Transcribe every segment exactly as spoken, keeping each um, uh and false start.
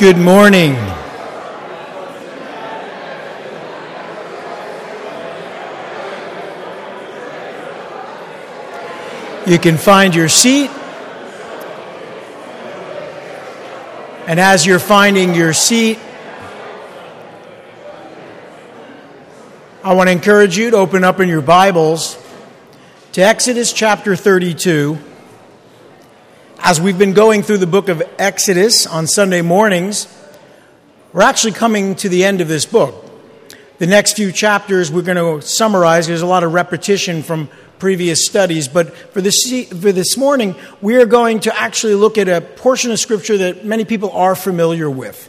Good morning. You can find your seat. And as you're finding your seat, I want to encourage you to open up in your Bibles to Exodus chapter thirty-two. As we've been going through the book of Exodus on Sunday mornings, we're actually coming to the end of this book. The next few chapters we're going to summarize. There's a lot of repetition from previous studies, but for this, for this morning, we are going to actually look at a portion of Scripture that many people are familiar with.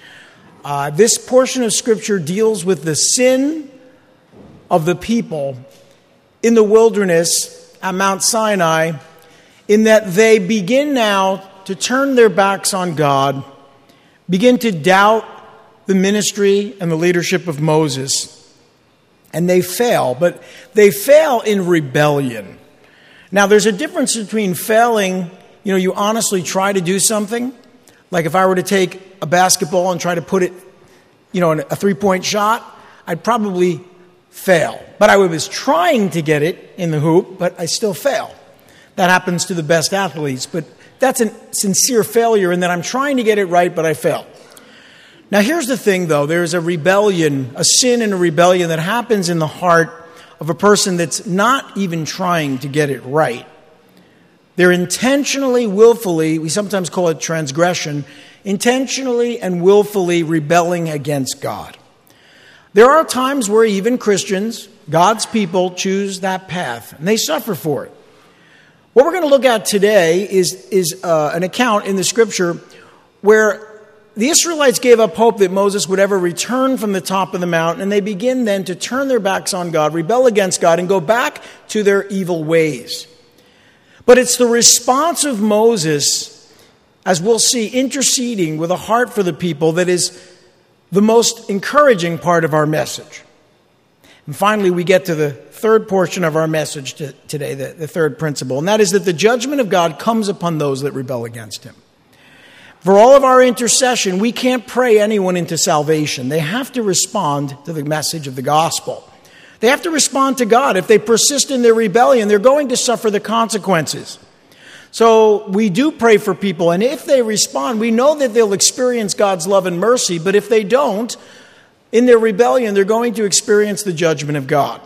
Uh, this portion of Scripture deals with the sin of the people in the wilderness at Mount Sinai, in that they begin now to turn their backs on God, begin to doubt the ministry and the leadership of Moses, and they fail. But they fail in rebellion. Now, there's a difference between failing, you know, you honestly try to do something. Like if I were to take a basketball and try to put it, you know, in a three-point shot, I'd probably fail. But I was trying to get it in the hoop, but I still fail. That happens to the best athletes, but that's a sincere failure in that I'm trying to get it right, but I fail. Now, here's the thing, though. There's a rebellion, a sin and a rebellion that happens in the heart of a person that's not even trying to get it right. They're intentionally, willfully, we sometimes call it transgression, intentionally and willfully rebelling against God. There are times where even Christians, God's people, choose that path, and they suffer for it. What we're going to look at today is, is uh, an account in the Scripture where the Israelites gave up hope that Moses would ever return from the top of the mountain, and they begin then to turn their backs on God, rebel against God, and go back to their evil ways. But it's the response of Moses, as we'll see, interceding with a heart for the people, that is the most encouraging part of our message. And finally, we get to the third portion of our message to, today, the, the third principle, and that is that the judgment of God comes upon those that rebel against Him. For all of our intercession, we can't pray anyone into salvation. They have to respond to the message of the gospel. They have to respond to God. If they persist in their rebellion, they're going to suffer the consequences. So we do pray for people, and if they respond, we know that they'll experience God's love and mercy, but if they don't, in their rebellion, they're going to experience the judgment of God.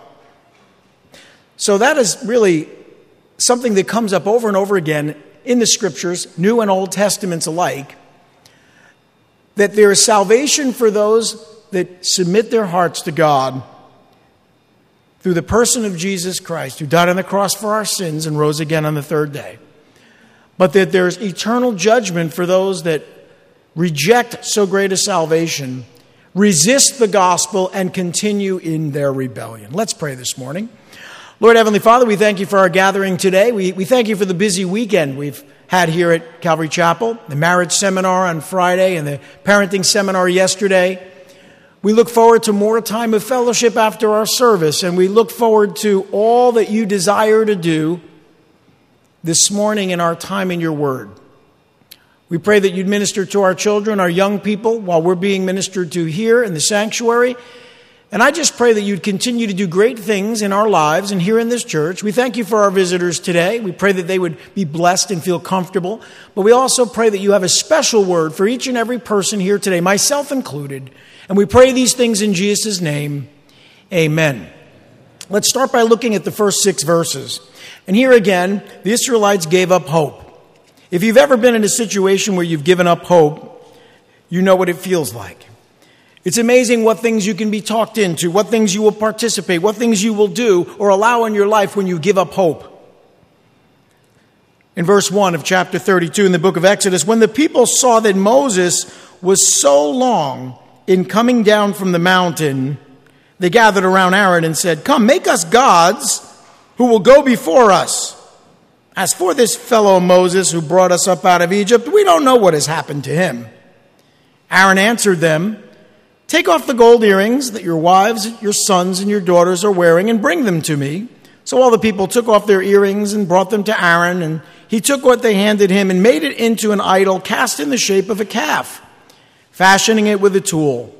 So that is really something that comes up over and over again in the Scriptures, New and Old Testaments alike, that there is salvation for those that submit their hearts to God through the person of Jesus Christ, who died on the cross for our sins and rose again on the third day. But that there's eternal judgment for those that reject so great a salvation, resist the gospel, and continue in their rebellion. Let's pray this morning. Lord Heavenly Father, we thank you for our gathering today. We, we thank you for the busy weekend we've had here at Calvary Chapel, the marriage seminar on Friday and the parenting seminar yesterday. We look forward to more time of fellowship after our service, and we look forward to all that you desire to do this morning in our time in your word. We pray that you'd minister to our children, our young people, while we're being ministered to here in the sanctuary. And I just pray that you'd continue to do great things in our lives and here in this church. We thank you for our visitors today. We pray that they would be blessed and feel comfortable. But we also pray that you have a special word for each and every person here today, myself included. And we pray these things in Jesus' name. Amen. Let's start by looking at the first six verses. And here again, the Israelites gave up hope. If you've ever been in a situation where you've given up hope, you know what it feels like. It's amazing what things you can be talked into, what things you will participate, what things you will do or allow in your life when you give up hope. In verse one of chapter thirty-two in the book of Exodus, when the people saw that Moses was so long in coming down from the mountain, they gathered around Aaron and said, "Come, make us gods who will go before us. As for this fellow Moses who brought us up out of Egypt, we don't know what has happened to him." Aaron answered them, "Take off the gold earrings that your wives, your sons, and your daughters are wearing and bring them to me." So all the people took off their earrings and brought them to Aaron, and he took what they handed him and made it into an idol cast in the shape of a calf. fashioning it with a tool.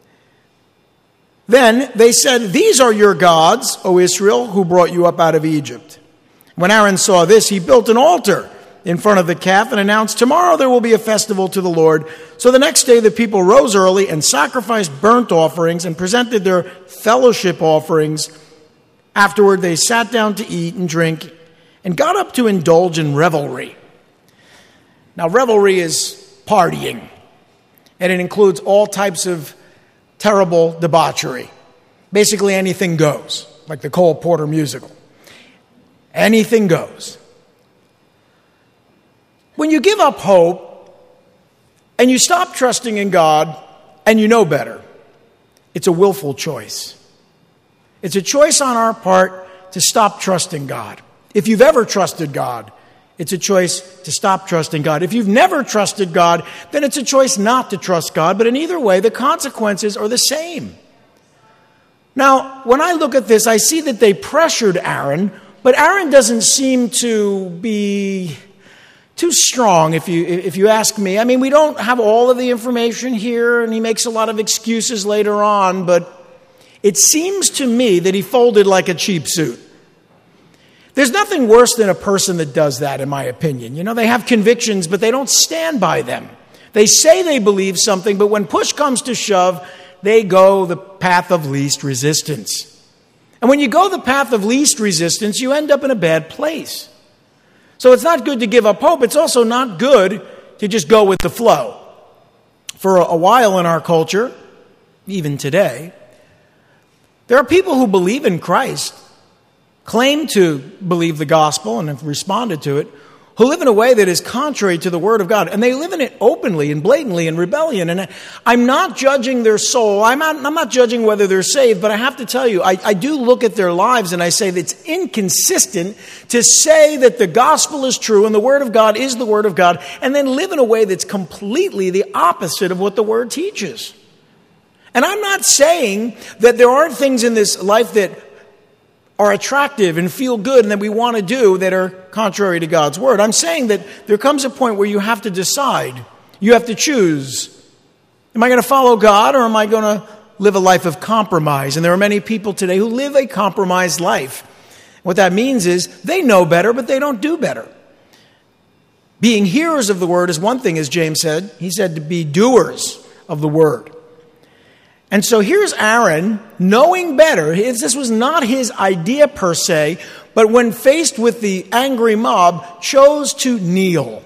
Then they said, "These are your gods, O Israel, who brought you up out of Egypt." When Aaron saw this, he built an altar in front of the calf and announced, "Tomorrow there will be a festival to the Lord." So the next day the people rose early and sacrificed burnt offerings and presented their fellowship offerings. Afterward they sat down to eat and drink and got up to indulge in revelry. Now revelry is partying, and it includes all types of terrible debauchery. Basically anything goes, like the Cole Porter musical. Anything goes. When you give up hope and you stop trusting in God and you know better, it's a willful choice. It's a choice on our part to stop trusting God. If you've ever trusted God, it's a choice to stop trusting God. If you've never trusted God, then it's a choice not to trust God. But in either way, the consequences are the same. Now, when I look at this, I see that they pressured Aaron, but Aaron doesn't seem to be too strong, if you if you ask me. I mean, we don't have all of the information here, and he makes a lot of excuses later on, but it seems to me that he folded like a cheap suit. There's nothing worse than a person that does that, in my opinion. You know, they have convictions, but they don't stand by them. They say they believe something, but when push comes to shove, they go the path of least resistance. And when you go the path of least resistance, you end up in a bad place. So it's not good to give up hope. It's also not good to just go with the flow. For a while in our culture, even today, there are people who believe in Christ, claim to believe the gospel and have responded to it, who live in a way that is contrary to the Word of God. And they live in it openly and blatantly in rebellion. And I'm not judging their soul. I'm not, I'm not judging whether they're saved. But I have to tell you, I, I do look at their lives and I say that it's inconsistent to say that the gospel is true and the Word of God is the Word of God, and then live in a way that's completely the opposite of what the Word teaches. And I'm not saying that there aren't things in this life that are attractive and feel good and that we want to do that are contrary to God's Word. I'm saying that there comes a point where you have to decide. You have to choose. Am I going to follow God, or am I going to live a life of compromise? And there are many people today who live a compromised life. What that means is they know better, but they don't do better. Being hearers of the Word is one thing, as James said. He said to be doers of the Word. And so here's Aaron, knowing better. This was not his idea per se, but when faced with the angry mob, chose to kneel.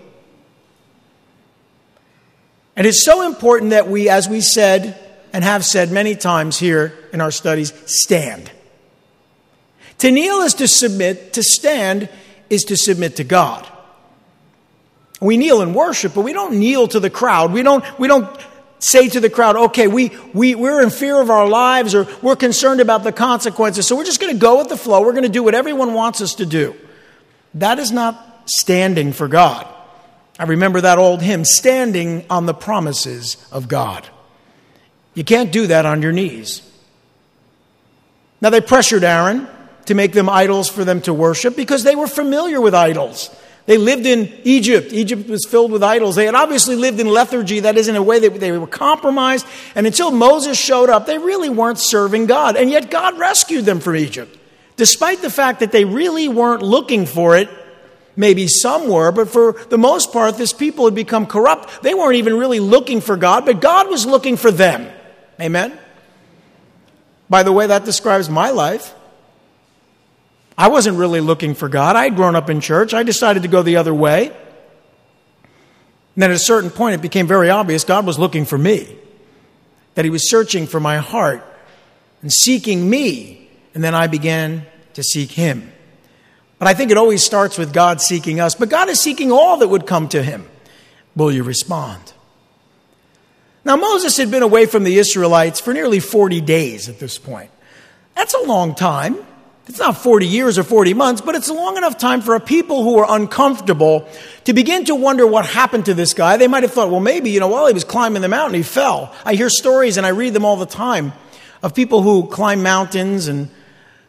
And it's so important that we, as we said and have said many times here in our studies, stand. To kneel is to submit. To stand is to submit to God. We kneel in worship, but we don't kneel to the crowd. We don't, we don't say to the crowd, okay, we, we, we're in fear of our lives, or we're concerned about the consequences, so we're just going to go with the flow. We're going to do what everyone wants us to do. That is not standing for God. I remember that old hymn, standing on the promises of God. You can't do that on your knees. Now they pressured Aaron to make them idols for them to worship because they were familiar with idols. They lived in Egypt. Egypt was filled with idols. They had obviously lived in lethargy. That is, in a way that they were compromised. And until Moses showed up, they really weren't serving God. And yet God rescued them from Egypt. Despite the fact that they really weren't looking for it, maybe some were, but for the most part, this people had become corrupt. They weren't even really looking for God, but God was looking for them. Amen? By the way, that describes my life. I wasn't really looking for God. I had grown up in church. I decided to go the other way. And then at a certain point, it became very obvious God was looking for me, that He was searching for my heart and seeking me. And then I began to seek Him. But I think it always starts with God seeking us. But God is seeking all that would come to Him. Will you respond? Now, Moses had been away from the Israelites for nearly forty days at this point. That's a long time. It's not forty years or forty months, but it's a long enough time for a people who are uncomfortable to begin to wonder what happened to this guy. They might have thought, well, maybe, you know, while he was climbing the mountain, he fell. I hear stories, and I read them all the time, of people who climb mountains and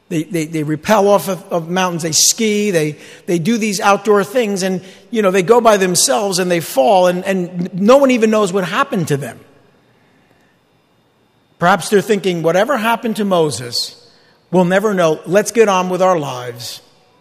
They, they, they rappel off of, of mountains, they ski, they, they do these outdoor things, and, you know, they go by themselves and they fall, and, and no one even knows what happened to them. Perhaps they're thinking, whatever happened to Moses, we'll never know. Let's get on with our lives.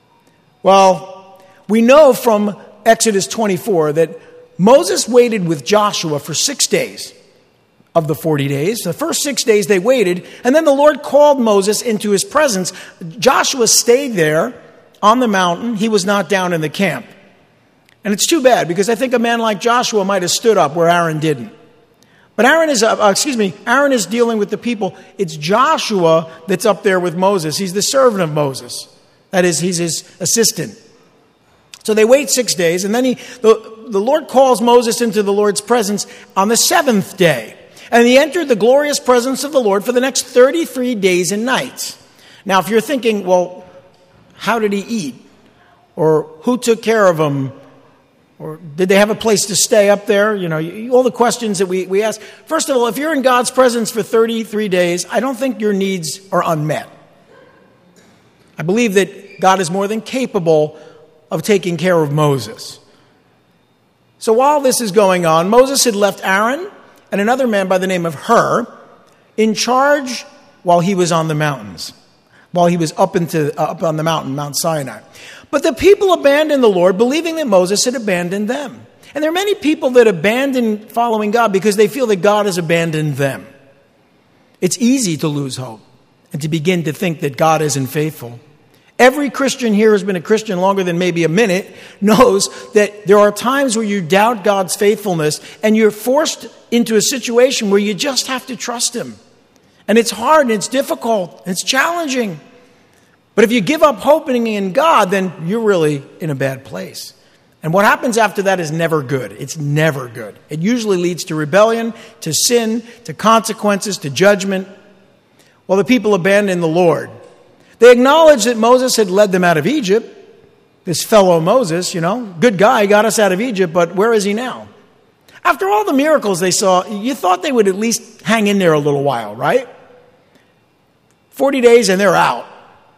Well, we know from Exodus twenty-four that Moses waited with Joshua for six days of the forty days. The first six days they waited, and then the Lord called Moses into his presence. Joshua stayed there on the mountain. He was not down in the camp. And it's too bad, because I think a man like Joshua might have stood up where Aaron didn't. But Aaron is, uh, excuse me, Aaron is dealing with the people. It's Joshua that's up there with Moses. He's the servant of Moses. That is, he's his assistant. So they wait six days, and then he, the, the Lord calls Moses into the Lord's presence on the seventh day. And he entered the glorious presence of the Lord for the next thirty-three days and nights. Now, if you're thinking, well, how did he eat? Or who took care of him? Or did they have a place to stay up there? You know, all the questions that we, we ask. First of all, if you're in God's presence for thirty-three days, I don't think your needs are unmet. I believe that God is more than capable of taking care of Moses. So while this is going on, Moses had left Aaron and another man by the name of Hur in charge while he was on the mountains, while he was up into uh, up on the mountain, Mount Sinai. But the people abandoned the Lord, believing that Moses had abandoned them. And there are many people that abandon following God because they feel that God has abandoned them. It's easy to lose hope and to begin to think that God isn't faithful. Every Christian here who's been a Christian longer than maybe a minute knows that there are times where you doubt God's faithfulness and you're forced into a situation where you just have to trust Him. And it's hard and it's difficult and it's challenging. But if you give up hoping in God, then you're really in a bad place. And what happens after that is never good. It's never good. It usually leads to rebellion, to sin, to consequences, to judgment. Well, the people abandoned the Lord. They acknowledged that Moses had led them out of Egypt. This fellow Moses, you know, good guy, got us out of Egypt, but where is he now? After all the miracles they saw, you thought they would at least hang in there a little while, right? Forty days and they're out.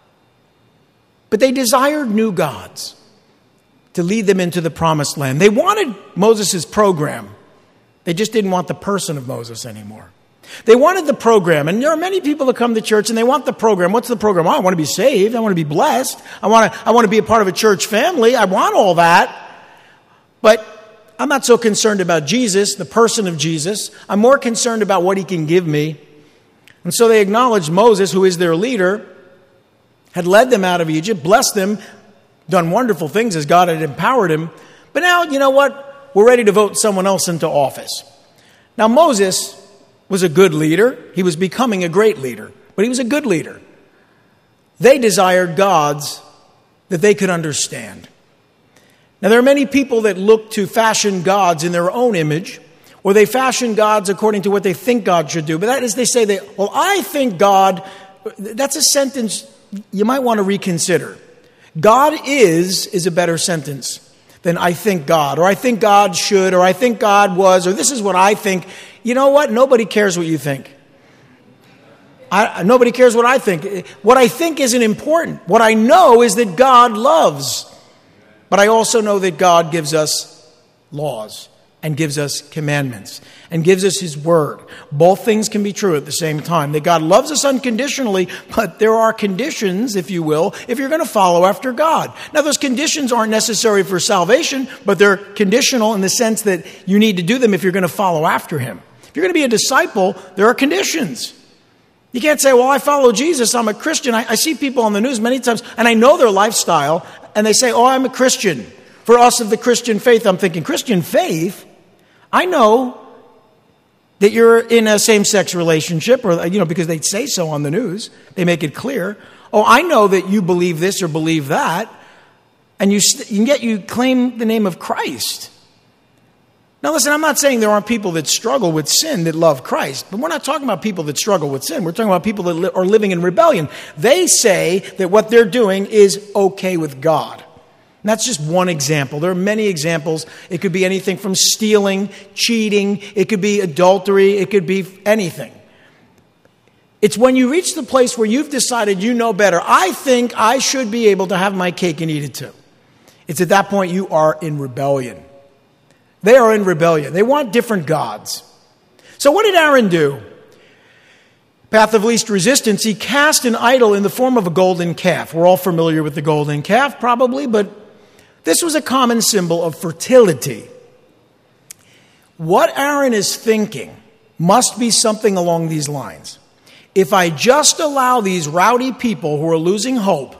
But they desired new gods to lead them into the promised land. They wanted Moses' program. They just didn't want the person of Moses anymore. They wanted the program, and there are many people that come to church and they want the program. What's the program? Oh, I want to be saved. I want to be blessed. I want to, I want to be a part of a church family. I want all that. But I'm not so concerned about Jesus, the person of Jesus. I'm more concerned about what He can give me. And so they acknowledged Moses, who is their leader, had led them out of Egypt, blessed them, done wonderful things as God had empowered him. But now, you know what? We're ready to vote someone else into office. Now, Moses was a good leader. He was becoming a great leader, but he was a good leader. They desired gods that they could understand. Now, there are many people that look to fashion gods in their own image, or they fashion gods according to what they think God should do. But that is, they say, that, well, I think God, that's a sentence you might want to reconsider. God is is a better sentence than I think God, or I think God should, or I think God was, or this is what I think. You know what? Nobody cares what you think. I, nobody cares what I think. What I think isn't important. What I know is that God loves. But I also know that God gives us laws and gives us commandments and gives us His word. Both things can be true at the same time. That God loves us unconditionally, but there are conditions, if you will, if you're going to follow after God. Now, those conditions aren't necessary for salvation, but they're conditional in the sense that you need to do them if you're going to follow after Him. If you're going to be a disciple, there are conditions. You can't say, well, I follow Jesus, I'm a Christian. I, I see people on the news many times, and I know their lifestyle, and they say, oh, I'm a Christian. For us of the Christian faith, I'm thinking, Christian faith? I know that you're in a same-sex relationship, or, you know, because they say so on the news. They make it clear. Oh, I know that you believe this or believe that, and you, and yet you claim the name of Christ. Now, listen, I'm not saying there aren't people that struggle with sin that love Christ, but we're not talking about people that struggle with sin. We're talking about people that li- are living in rebellion. They say that what they're doing is okay with God. And that's just one example. There are many examples. It could be anything from stealing, cheating. It could be adultery. It could be anything. It's when you reach the place where you've decided you know better. I think I should be able to have my cake and eat it too. It's at that point you are in rebellion. They are in rebellion. They want different gods. So what did Aaron do? Path of least resistance, he cast an idol in the form of a golden calf. We're all familiar with the golden calf, probably, but this was a common symbol of fertility. What Aaron is thinking must be something along these lines. If I just allow these rowdy people who are losing hope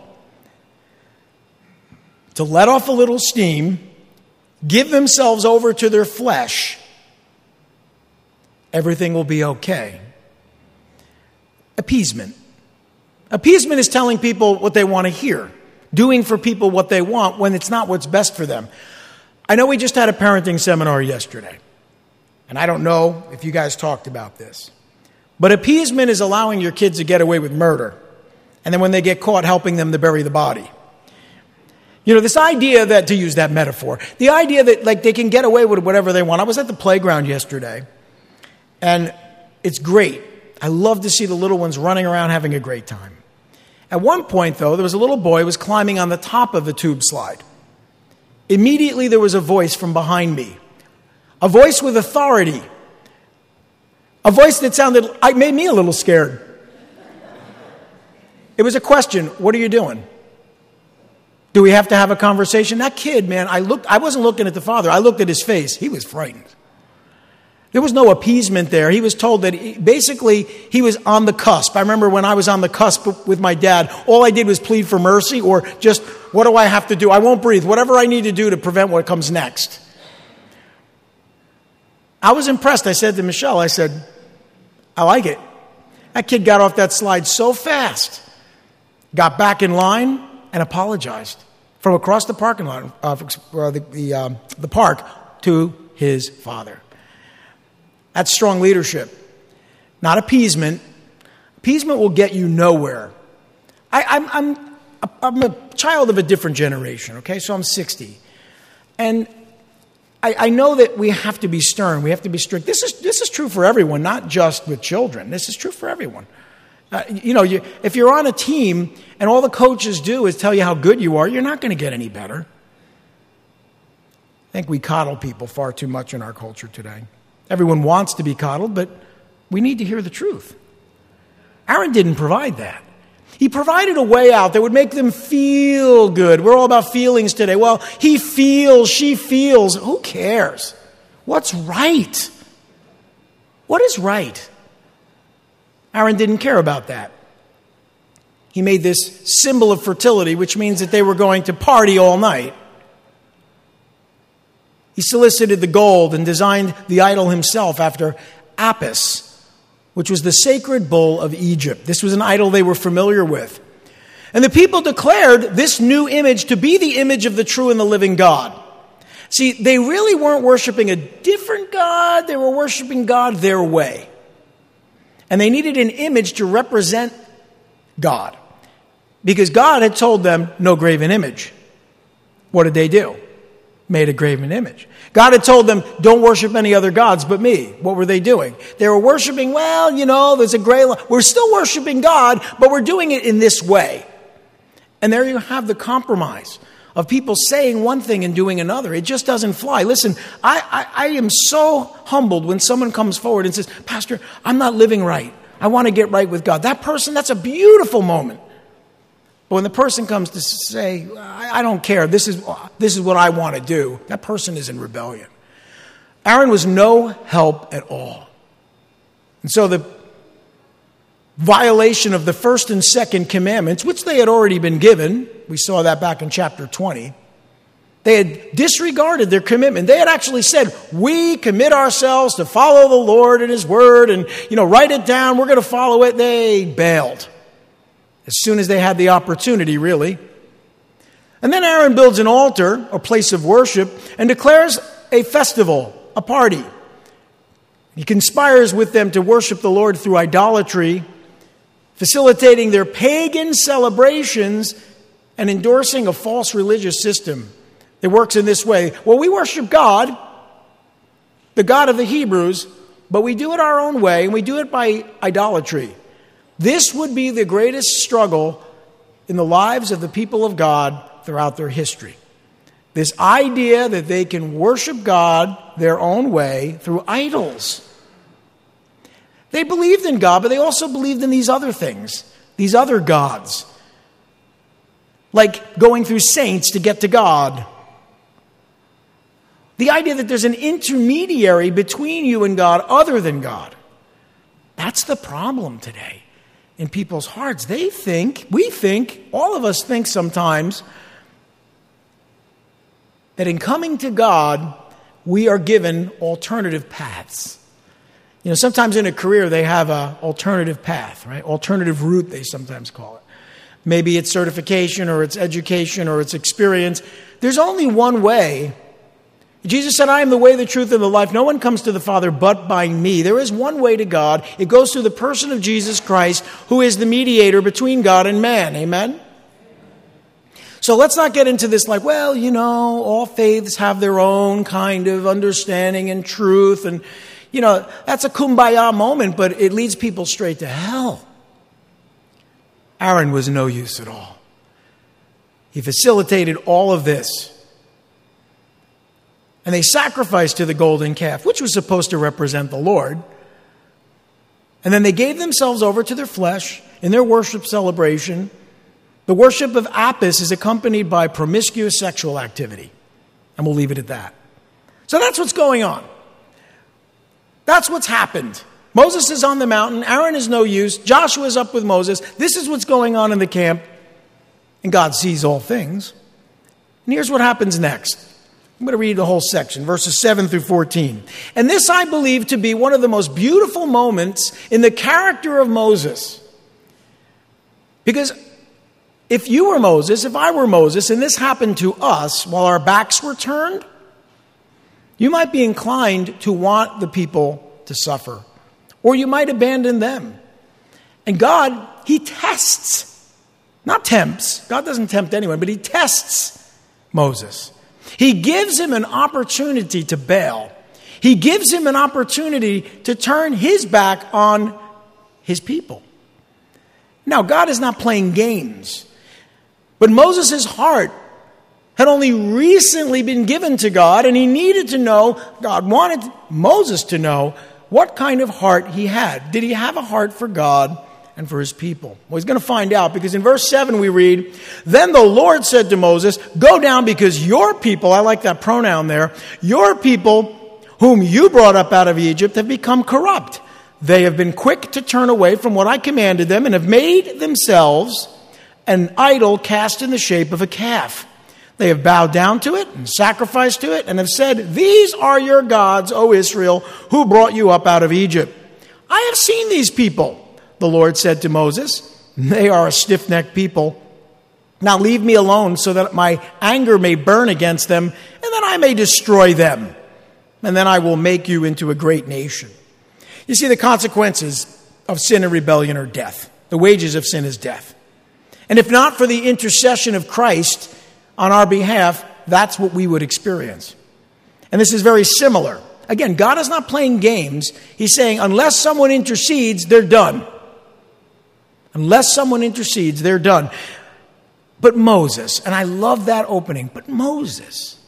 to let off a little steam, give themselves over to their flesh, everything will be okay. Appeasement. Appeasement is telling people what they want to hear, doing for people what they want when it's not what's best for them. I know we just had a parenting seminar yesterday, and I don't know if you guys talked about this, but appeasement is allowing your kids to get away with murder, and then when they get caught, helping them to bury the body. You know, this idea that, to use that metaphor, the idea that like they can get away with whatever they want. I was at the playground yesterday, and it's great. I love to see the little ones running around having a great time. At one point, though, there was a little boy who was climbing on the top of the tube slide. Immediately, there was a voice from behind me, a voice with authority, a voice that sounded, it made me a little scared. It was a question, what are you doing? Do we have to have a conversation? That kid, man, I looked. I wasn't looking at the father. I looked at his face. He was frightened. There was no appeasement there. He was told that he, basically he was on the cusp. I remember when I was on the cusp with my dad, all I did was plead for mercy or just, what do I have to do? I won't breathe. Whatever I need to do to prevent what comes next. I was impressed. I said to Michelle, I said, I like it. That kid got off that slide so fast, got back in line and apologized from across the parking lot, uh, the, the, um, the park to his father. That's strong leadership, not appeasement. Appeasement will get you nowhere. I, I'm, I'm, I'm a child of a different generation, okay? So I'm sixty. And I, I know that we have to be stern. We have to be strict. This is, this is true for everyone, not just with children. This is true for everyone. Uh, you know, you, if you're on a team and all the coaches do is tell you how good you are, you're not going to get any better. I think we coddle people far too much in our culture today. Everyone wants to be coddled, but we need to hear the truth. Aaron didn't provide that. He provided a way out that would make them feel good. We're all about feelings today. Well, he feels, she feels. Who cares? What's right? What is right? Aaron didn't care about that. He made this symbol of fertility, which means that they were going to party all night. He solicited the gold and designed the idol himself after Apis, which was the sacred bull of Egypt. This was an idol they were familiar with. And the people declared this new image to be the image of the true and the living God. See, they really weren't worshiping a different God. They were worshiping God their way. And they needed an image to represent God. Because God had told them, no graven image. What did they do? Made a graven image. God had told them, don't worship any other gods but me. What were they doing? They were worshiping, well, you know, there's a gray line. We're still worshiping God, but we're doing it in this way. And there you have the compromise of people saying one thing and doing another. It just doesn't fly. Listen, I, I, I am so humbled when someone comes forward and says, Pastor, I'm not living right. I want to get right with God. That person, that's a beautiful moment. But when the person comes to say, I, I don't care, this is, this is what I want to do, that person is in rebellion. Aaron was no help at all. And so the violation of the first and second commandments, which they had already been given, we saw that back in chapter twenty, they had disregarded their commitment. They had actually said, we commit ourselves to follow the Lord and His word and, you know, write it down, we're going to follow it. They bailed as soon as they had the opportunity, really. And then Aaron builds an altar, a place of worship, and declares a festival, a party. He conspires with them to worship the Lord through idolatry, facilitating their pagan celebrations and endorsing a false religious system. It works in this way. Well, we worship God, the God of the Hebrews, but we do it our own way, and we do it by idolatry. This would be the greatest struggle in the lives of the people of God throughout their history. This idea that they can worship God their own way through idols. They believed in God, but they also believed in these other things, these other gods. Like going through saints to get to God. The idea that there's an intermediary between you and God other than God. That's the problem today in people's hearts. They think, we think, all of us think sometimes that in coming to God, we are given alternative paths. You know, sometimes in a career they have an alternative path, right? Alternative route, they sometimes call it. Maybe it's certification or it's education or it's experience. There's only one way. Jesus said, I am the way, the truth, and the life. No one comes to the Father but by me. There is one way to God. It goes through the person of Jesus Christ, who is the mediator between God and man. Amen? So let's not get into this like, well, you know, all faiths have their own kind of understanding and truth. And, you know, that's a kumbaya moment, but it leads people straight to hell. Aaron was no use at all. He facilitated all of this. And they sacrificed to the golden calf, which was supposed to represent the Lord. And then they gave themselves over to their flesh in their worship celebration. The worship of Apis is accompanied by promiscuous sexual activity. And we'll leave it at that. So that's what's going on. That's what's happened. Moses is on the mountain. Aaron is no use. Joshua is up with Moses. This is what's going on in the camp. And God sees all things. And here's what happens next. I'm going to read the whole section, verses seven through fourteen. And this I believe to be one of the most beautiful moments in the character of Moses. Because if you were Moses, if I were Moses, and this happened to us while our backs were turned, you might be inclined to want the people to suffer. Or you might abandon them. And God, He tests, not tempts. God doesn't tempt anyone, but He tests Moses. He gives him an opportunity to bail. He gives him an opportunity to turn his back on his people. Now, God is not playing games. But Moses' heart had only recently been given to God, and he needed to know, God wanted Moses to know what kind of heart he had. Did he have a heart for God and for his people? Well, he's going to find out, because in verse seven we read, Then the Lord said to Moses, Go down, because your people, I like that pronoun there, your people whom you brought up out of Egypt have become corrupt. They have been quick to turn away from what I commanded them and have made themselves an idol cast in the shape of a calf. They have bowed down to it and sacrificed to it and have said, These are your gods, O Israel, who brought you up out of Egypt. I have seen these people, the Lord said to Moses. They are a stiff-necked people. Now leave me alone so that my anger may burn against them, and then I may destroy them. And then I will make you into a great nation. You see, the consequences of sin and rebellion are death. The wages of sin is death. And if not for the intercession of Christ on our behalf, that's what we would experience. And this is very similar. Again, God is not playing games. He's saying, unless someone intercedes, they're done. Unless someone intercedes, they're done. But Moses, and I love that opening, but Moses,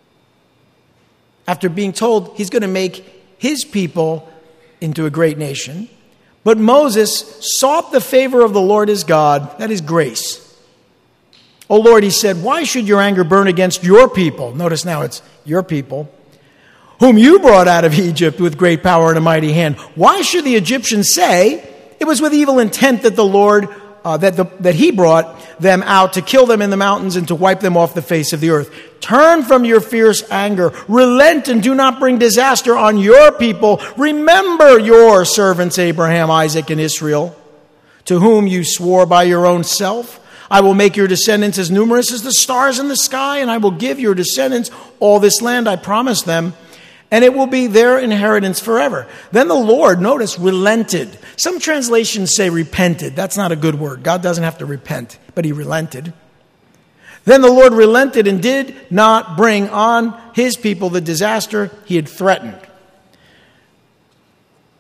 after being told he's going to make his people into a great nation, but Moses sought the favor of the Lord his God, that is grace. O Lord, he said, why should your anger burn against your people? Notice now it's your people, whom you brought out of Egypt with great power and a mighty hand. Why should the Egyptians say, it was with evil intent that the Lord, uh, that, the, that he brought them out to kill them in the mountains and to wipe them off the face of the earth? Turn from your fierce anger. Relent and do not bring disaster on your people. Remember your servants Abraham, Isaac, and Israel, to whom you swore by your own self. I will make your descendants as numerous as the stars in the sky, and I will give your descendants all this land I promised them, and it will be their inheritance forever. Then the Lord, notice, relented. Some translations say repented. That's not a good word. God doesn't have to repent, but he relented. Then the Lord relented and did not bring on his people the disaster he had threatened.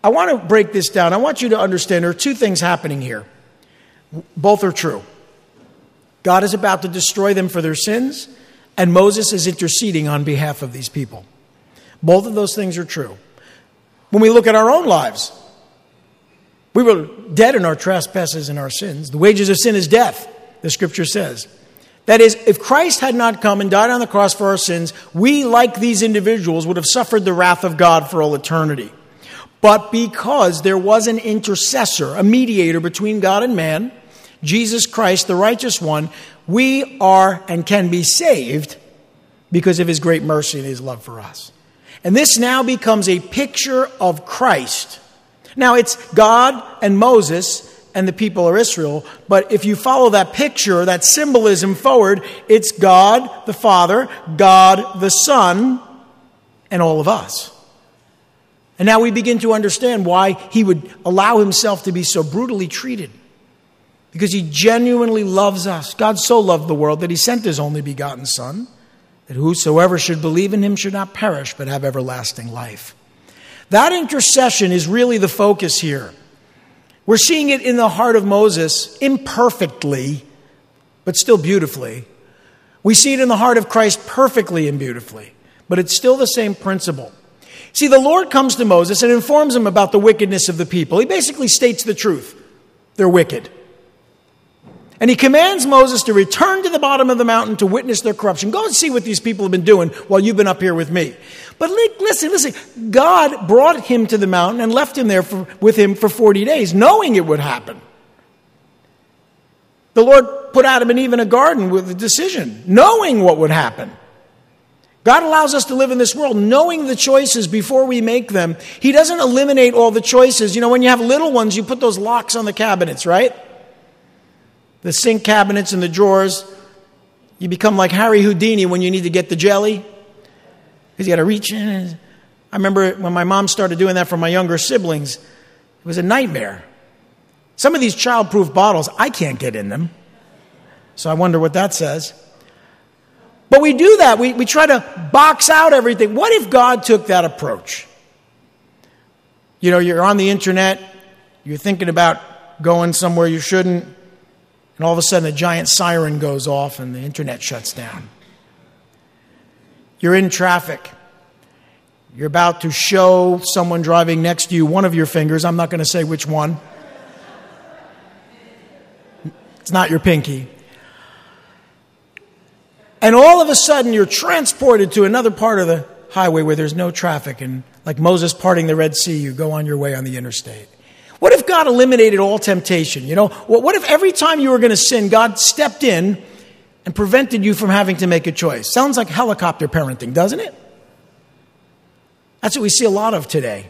I want to break this down. I want you to understand there are two things happening here. Both are true. God is about to destroy them for their sins, and Moses is interceding on behalf of these people. Both of those things are true. When we look at our own lives, we were dead in our trespasses and our sins. The wages of sin is death, the scripture says. That is, if Christ had not come and died on the cross for our sins, we, like these individuals, would have suffered the wrath of God for all eternity. But because there was an intercessor, a mediator between God and man, Jesus Christ, the righteous one, we are and can be saved because of his great mercy and his love for us. And this now becomes a picture of Christ. Now, it's God and Moses and the people of Israel, but if you follow that picture, that symbolism forward, it's God the Father, God the Son, and all of us. And now we begin to understand why he would allow himself to be so brutally treated. Because he genuinely loves us. God so loved the world that he sent his only begotten Son, that whosoever should believe in him should not perish but have everlasting life. That intercession is really the focus here. We're seeing it in the heart of Moses, imperfectly, but still beautifully. We see it in the heart of Christ perfectly and beautifully, but it's still the same principle. See, the Lord comes to Moses and informs him about the wickedness of the people. He basically states the truth. They're wicked. And he commands Moses to return to the bottom of the mountain to witness their corruption. Go and see what these people have been doing while you've been up here with me. But listen, listen. God brought him to the mountain and left him there for, with him for forty days, knowing it would happen. The Lord put Adam and Eve in a garden with a decision, knowing what would happen. God allows us to live in this world knowing the choices before we make them. He doesn't eliminate all the choices. You know, when you have little ones, you put those locks on the cabinets, right? The sink cabinets and the drawers. You become like Harry Houdini when you need to get the jelly. Because you got to reach in. I remember when my mom started doing that for my younger siblings, it was a nightmare. Some of these child-proof bottles, I can't get in them. So I wonder what that says. But we do that. We, we try to box out everything. What if God took that approach? You know, you're on the internet. You're thinking about going somewhere you shouldn't. And all of a sudden a giant siren goes off and the internet shuts down. You're in traffic. You're about to show someone driving next to you one of your fingers. I'm not going to say which one. It's not your pinky. And all of a sudden you're transported to another part of the highway where there's no traffic. And like Moses parting the Red Sea, you go on your way on the interstate. What if God eliminated all temptation? You know, what if every time you were going to sin, God stepped in and prevented you from having to make a choice? Sounds like helicopter parenting, doesn't it? That's what we see a lot of today.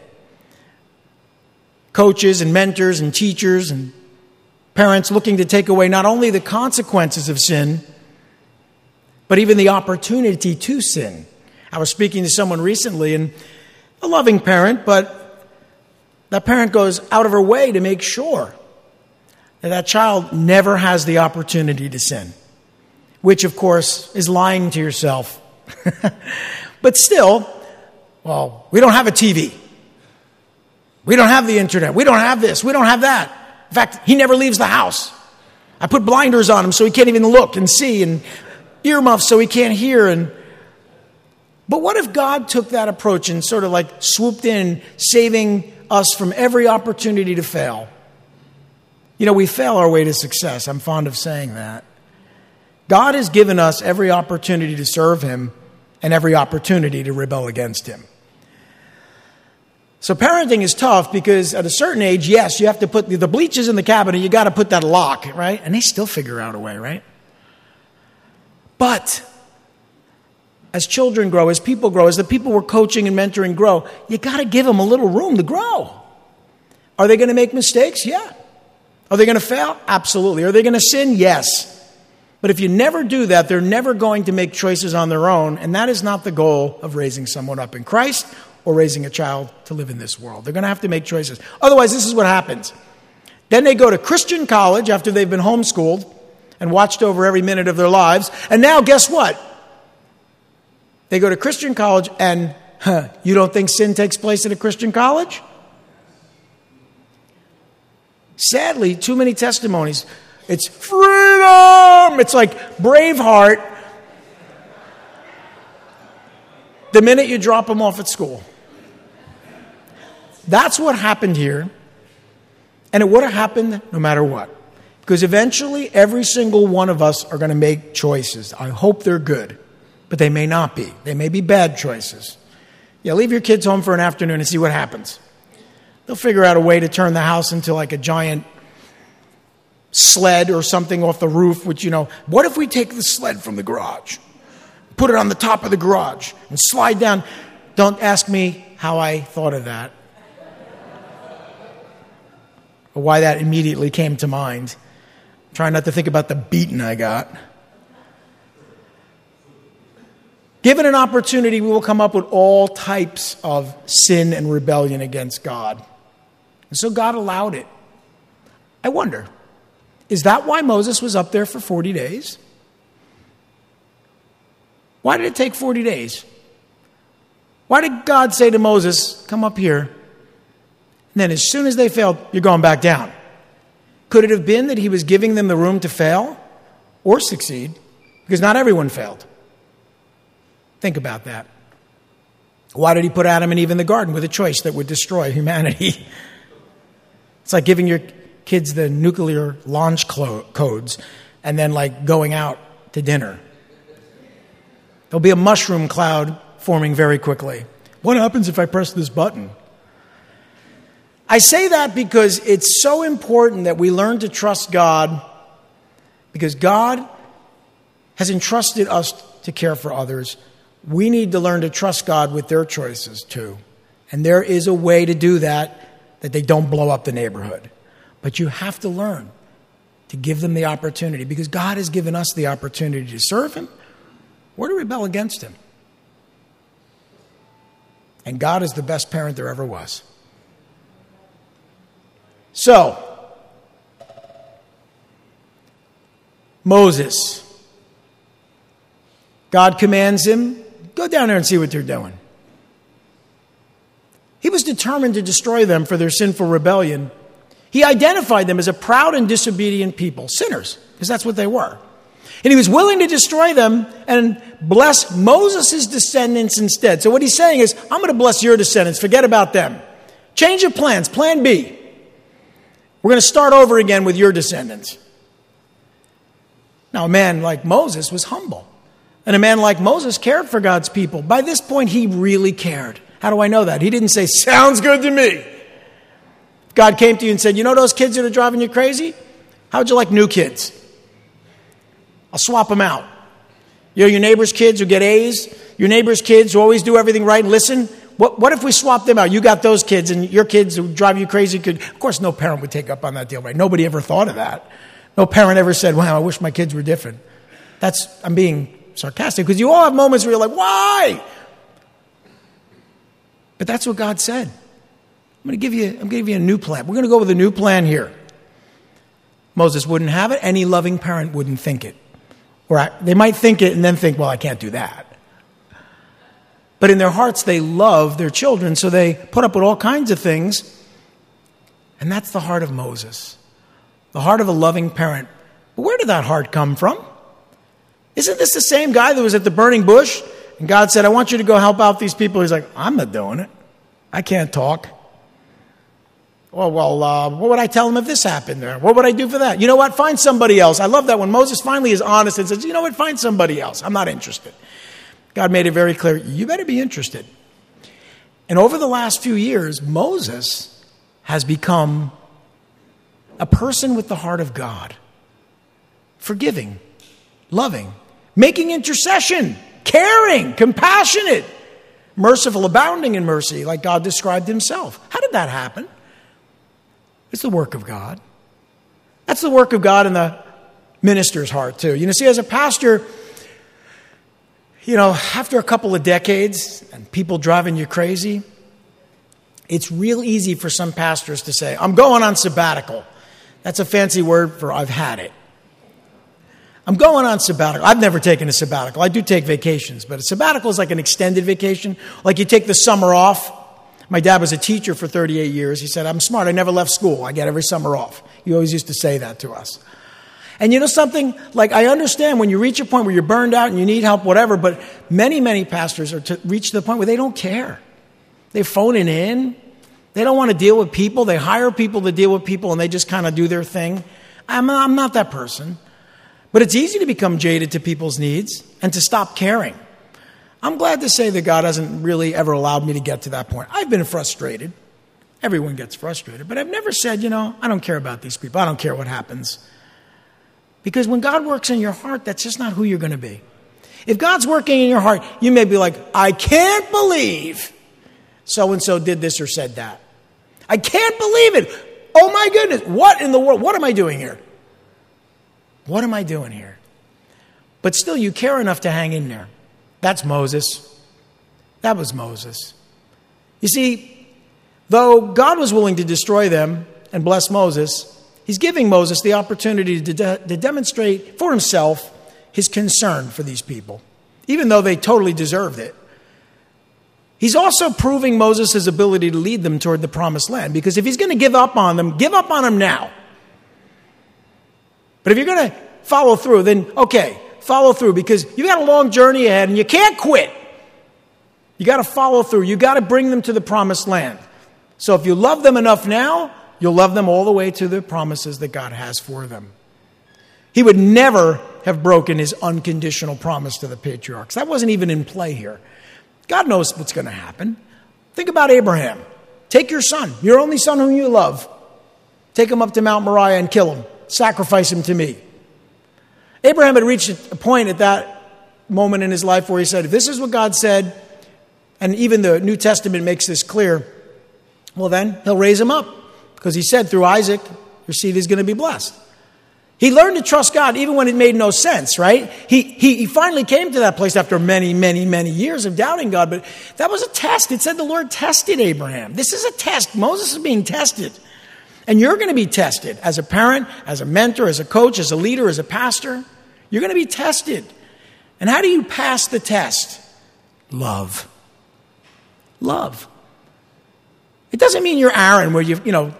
Coaches and mentors and teachers and parents looking to take away not only the consequences of sin, but even the opportunity to sin. I was speaking to someone recently, and a loving parent, but that parent goes out of her way to make sure that that child never has the opportunity to sin, which, of course, is lying to yourself. But still, well, we don't have a T V. We don't have the internet. We don't have this. We don't have that. In fact, he never leaves the house. I put blinders on him so he can't even look and see, and earmuffs so he can't hear. And but what if God took that approach and sort of like swooped in, saving us from every opportunity to fail? You know, we fail our way to success. I'm fond of saying that. God has given us every opportunity to serve him and every opportunity to rebel against him. So parenting is tough because at a certain age, yes, you have to put the, the bleachers in the cabinet. You got to put that lock, right? And they still figure out a way, right? But as children grow, as people grow, as the people we're coaching and mentoring grow, you got to give them a little room to grow. Are they going to make mistakes? Yeah. Are they going to fail? Absolutely. Are they going to sin? Yes. But if you never do that, they're never going to make choices on their own, and that is not the goal of raising someone up in Christ or raising a child to live in this world. They're going to have to make choices. Otherwise, this is what happens. Then they go to Christian college after they've been homeschooled and watched over every minute of their lives, and now guess what? They go to Christian college and, huh, you don't think sin takes place at a Christian college? Sadly, too many testimonies. It's freedom! It's like Braveheart the minute you drop them off at school. That's what happened here. And it would have happened no matter what. Because eventually, every single one of us are going to make choices. I hope they're good. But they may not be. They may be bad choices. Yeah, leave your kids home for an afternoon and see what happens. They'll figure out a way to turn the house into like a giant sled or something off the roof, which, you know, what if we take the sled from the garage, put it on the top of the garage, and slide down? Don't ask me how I thought of that, or why that immediately came to mind. I'm trying not to think about the beating I got. Given an opportunity, we will come up with all types of sin and rebellion against God. And so God allowed it. I wonder, is that why Moses was up there for forty days? Why did it take forty days? Why did God say to Moses, come up here? And then as soon as they failed, you're going back down. Could it have been that he was giving them the room to fail or succeed? Because not everyone failed. Think about that. Why did he put Adam and Eve in the garden with a choice that would destroy humanity? It's like giving your kids the nuclear launch clo- codes and then like going out to dinner. There'll be a mushroom cloud forming very quickly. What happens if I press this button? I say that because it's so important that we learn to trust God, because God has entrusted us to care for others. We need to learn to trust God with their choices too. And there is a way to do that, that they don't blow up the neighborhood. But you have to learn to give them the opportunity, because God has given us the opportunity to serve Him or to rebel against Him. And God is the best parent there ever was. So, Moses, God commands him, go down there and see what they're doing. He was determined to destroy them for their sinful rebellion. He identified them as a proud and disobedient people, sinners, because that's what they were. And he was willing to destroy them and bless Moses' descendants instead. So what he's saying is, I'm going to bless your descendants. Forget about them. Change your plans. Plan B. We're going to start over again with your descendants. Now, a man like Moses was humble. And a man like Moses cared for God's people. By this point, he really cared. How do I know that? He didn't say, sounds good to me. God came to you and said, you know those kids that are driving you crazy? How would you like new kids? I'll swap them out. You know, your neighbor's kids who get A's, your neighbor's kids who always do everything right and listen. What, what if we swap them out? You got those kids, and your kids who drive you crazy could... Of course, no parent would take up on that deal, right? Nobody ever thought of that. No parent ever said, wow, I wish my kids were different. That's... I'm being sarcastic, because you all have moments where you're like, why? But that's what God said. I'm going to give you, I'm going to give you a new plan. We're going to go with a new plan here. Moses wouldn't have it. Any loving parent wouldn't think it. Or I, they might think it and then think, well, I can't do that. But in their hearts, they love their children, so they put up with all kinds of things. And that's the heart of Moses, the heart of a loving parent. But where did that heart come from? Isn't this the same guy that was at the burning bush? And God said, I want you to go help out these people. He's like, I'm not doing it. I can't talk. Oh, well, uh, what would I tell them if this happened there? What would I do for that? You know what? Find somebody else. I love that when Moses finally is honest and says, you know what? Find somebody else. I'm not interested. God made it very clear, you better be interested. And over the last few years, Moses has become a person with the heart of God. Forgiving, loving, making intercession, caring, compassionate, merciful, abounding in mercy, like God described himself. How did that happen? It's the work of God. That's the work of God in the minister's heart, too. You know, see, as a pastor, you know, after a couple of decades and people driving you crazy, it's real easy for some pastors to say, I'm going on sabbatical. That's a fancy word for I've had it. I'm going on sabbatical. I've never taken a sabbatical. I do take vacations, but a sabbatical is like an extended vacation. Like you take the summer off. My dad was a teacher for thirty-eight years. He said, I'm smart. I never left school. I get every summer off. He always used to say that to us. And you know something? Like, I understand when you reach a point where you're burned out and you need help, whatever, but many, many pastors are to reach the point where they don't care. They phone it in. They don't want to deal with people. They hire people to deal with people, and they just kind of do their thing. I'm, I'm not that person. But it's easy to become jaded to people's needs and to stop caring. I'm glad to say that God hasn't really ever allowed me to get to that point. I've been frustrated. Everyone gets frustrated. But I've never said, you know, I don't care about these people. I don't care what happens. Because when God works in your heart, that's just not who you're going to be. If God's working in your heart, you may be like, I can't believe so-and-so did this or said that. I can't believe it. Oh my goodness. What in the world? What am I doing here? What am I doing here? But still, you care enough to hang in there. That's Moses. That was Moses. You see, though God was willing to destroy them and bless Moses, he's giving Moses the opportunity to, de- to demonstrate for himself his concern for these people, even though they totally deserved it. He's also proving Moses' ability to lead them toward the promised land, because if he's going to give up on them, give up on them now. But if you're going to follow through, then okay, follow through, because you got a long journey ahead and you can't quit. You got to follow through. You got to bring them to the promised land. So if you love them enough now, you'll love them all the way to the promises that God has for them. He would never have broken his unconditional promise to the patriarchs. That wasn't even in play here. God knows what's going to happen. Think about Abraham. Take your son, your only son whom you love. Take him up to Mount Moriah and kill him. Sacrifice him to me. Abraham had reached a point at that moment in his life where he said, if this is what God said, and even the New Testament makes this clear, well then, he'll raise him up. Because he said through Isaac, your seed is going to be blessed. He learned to trust God even when it made no sense, right? He, he, he finally came to that place after many, many, many years of doubting God. But that was a test. It said the Lord tested Abraham. This is a test. Moses is being tested. And you're going to be tested as a parent, as a mentor, as a coach, as a leader, as a pastor. You're going to be tested. And how do you pass the test? Love. Love. It doesn't mean you're Aaron where you, you know,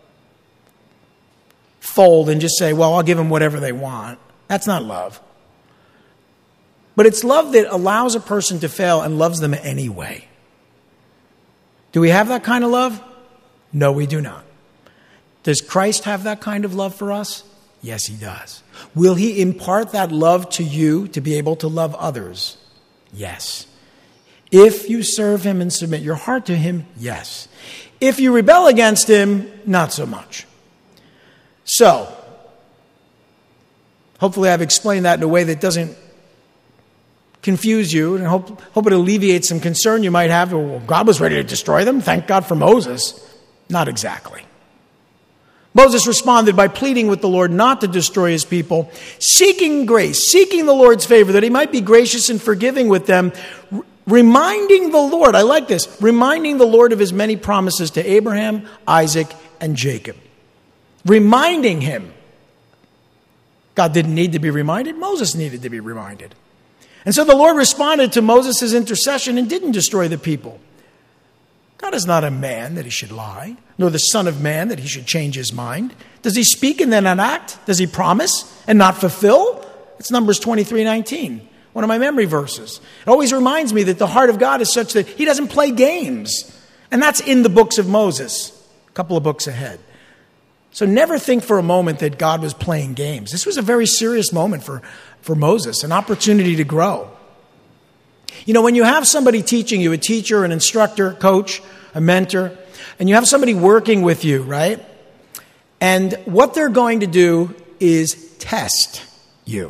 fold and just say, well, I'll give them whatever they want. That's not love. But it's love that allows a person to fail and loves them anyway. Do we have that kind of love? No, we do not. Does Christ have that kind of love for us? Yes, he does. Will he impart that love to you to be able to love others? Yes. If you serve him and submit your heart to him, yes. If you rebel against him, not so much. So, hopefully I've explained that in a way that doesn't confuse you, and hope, hope it alleviates some concern you might have. Well, God was ready to destroy them. Thank God for Moses. Not exactly. Moses responded by pleading with the Lord not to destroy his people, seeking grace, seeking the Lord's favor, that he might be gracious and forgiving with them, r- reminding the Lord, I like this, reminding the Lord of his many promises to Abraham, Isaac, and Jacob. Reminding him. God didn't need to be reminded. Moses needed to be reminded. And so the Lord responded to Moses' intercession and didn't destroy the people. God is not a man that he should lie, nor the son of man that he should change his mind. Does he speak and then not act? Does he promise and not fulfill? It's Numbers twenty-three nineteen, one of my memory verses. It always reminds me that the heart of God is such that he doesn't play games. And that's in the books of Moses, a couple of books ahead. So never think for a moment that God was playing games. This was a very serious moment for, for Moses, an opportunity to grow. You know, when you have somebody teaching you, a teacher, an instructor, coach, a mentor, and you have somebody working with you, right? And what they're going to do is test you.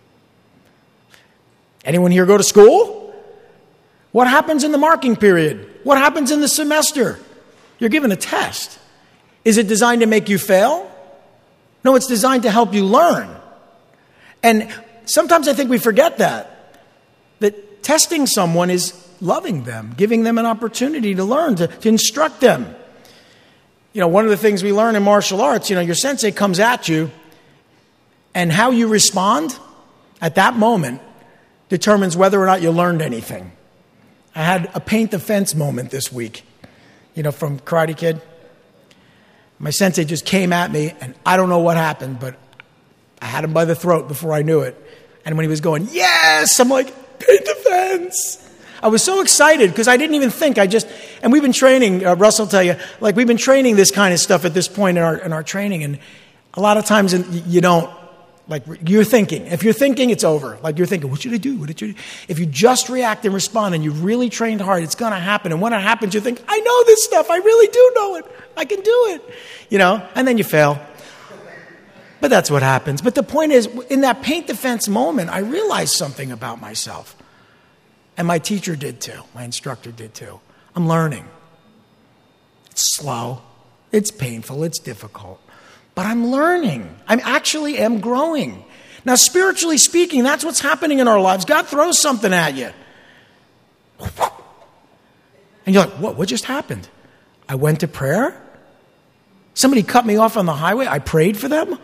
Anyone here go to school? What happens in the marking period? What happens in the semester? You're given a test. Is it designed to make you fail? No, it's designed to help you learn. And sometimes I think we forget that. That testing someone is loving them, giving them an opportunity to learn, to, to instruct them. You know, one of the things we learn in martial arts, you know, your sensei comes at you, and how you respond at that moment determines whether or not you learned anything. I had a paint the fence moment this week. you know, from Karate Kid. My sensei just came at me, and I don't know what happened, but I had him by the throat before I knew it. And when he was going, yes, I'm like, paint defense. I was so excited because I didn't even think. I just, and we've been training, uh, Russ will tell you, like we've been training this kind of stuff at this point in our in our training. And a lot of times you don't, like you're thinking. If you're thinking, it's over. Like you're thinking, what should I do? What should I do? If you just react and respond and you've really trained hard, it's going to happen. And when it happens, you think, I know this stuff. I really do know it. I can do it. You know, and then you fail. But that's what happens. But the point is, in that paint defense moment, I realized something about myself. And my teacher did too. My instructor did too. I'm learning. It's slow. It's painful. It's difficult. But I'm learning. I actually am growing. Now, spiritually speaking, that's what's happening in our lives. God throws something at you. And you're like, what? What just happened? I went to prayer? Somebody cut me off on the highway? I prayed for them?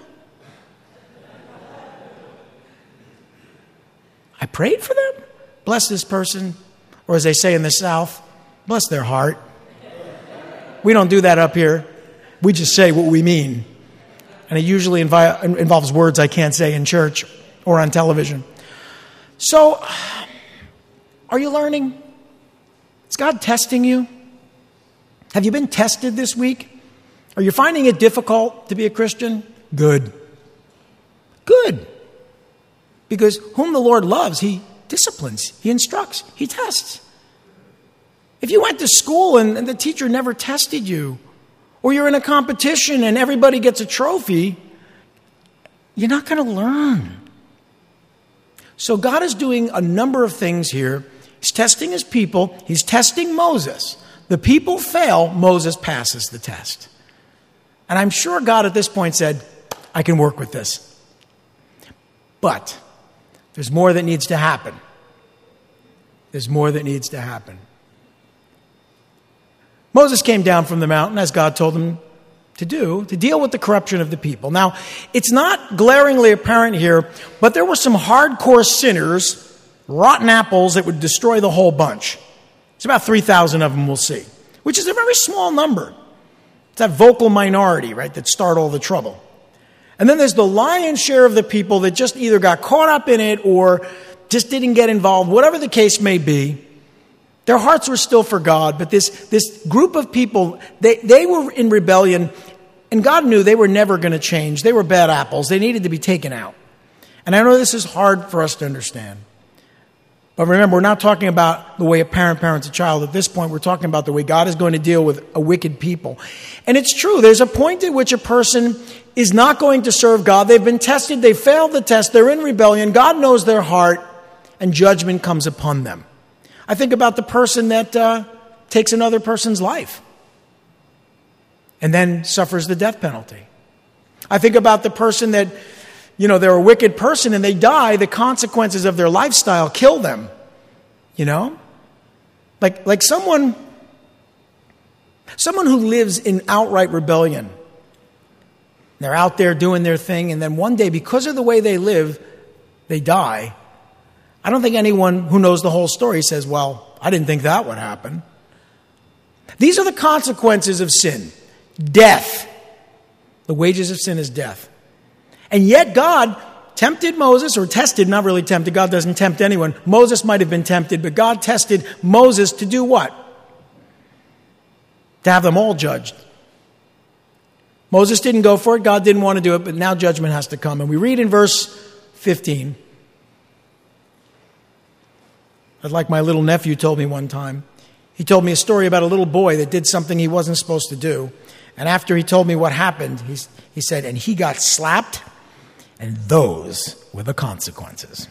I prayed for them? Bless this person. Or as they say in the South, bless their heart. We don't do that up here. We just say what we mean. And it usually invi- involves words I can't say in church or on television. So, are you learning? Is God testing you? Have you been tested this week? Are you finding it difficult to be a Christian? Good. Good. Because whom the Lord loves, He disciplines, He instructs, He tests. If you went to school and, and the teacher never tested you, or you're in a competition and everybody gets a trophy, you're not going to learn. So God is doing a number of things here. He's testing His people. He's testing Moses. The people fail, Moses passes the test. And I'm sure God at this point said, I can work with this. But there's more that needs to happen. There's more that needs to happen. Moses came down from the mountain, as God told him to do, to deal with the corruption of the people. Now, it's not glaringly apparent here, but there were some hardcore sinners, rotten apples that would destroy the whole bunch. It's about three thousand of them we'll see, which is a very small number. It's that vocal minority, right, that start all the trouble. And then there's the lion's share of the people that just either got caught up in it or just didn't get involved, whatever the case may be. Their hearts were still for God, but this, this group of people, they, they were in rebellion, and God knew they were never going to change. They were bad apples. They needed to be taken out. And I know this is hard for us to understand. But remember, we're not talking about the way a parent parents a child. At this point, we're talking about the way God is going to deal with a wicked people. And it's true. There's a point at which a person is not going to serve God. They've been tested. They failed the test. They're in rebellion. God knows their heart, and judgment comes upon them. I think about the person that uh, takes another person's life and then suffers the death penalty. I think about the person that, you know, they're a wicked person and they die. The consequences of their lifestyle kill them, you know? Like, like someone, someone who lives in outright rebellion. They're out there doing their thing, and then one day, because of the way they live, they die. I don't think anyone who knows the whole story says, well, I didn't think that would happen. These are the consequences of sin. Death. The wages of sin is death. And yet God tempted Moses, or tested, not really tempted. God doesn't tempt anyone. Moses might have been tempted, but God tested Moses to do what? To have them all judged. Moses didn't go for it. God didn't want to do it, but now judgment has to come. And we read in verse fifteen. Like my little nephew told me one time. He told me a story about a little boy that did something he wasn't supposed to do. And after he told me what happened, he, he said, and he got slapped, and those were the consequences.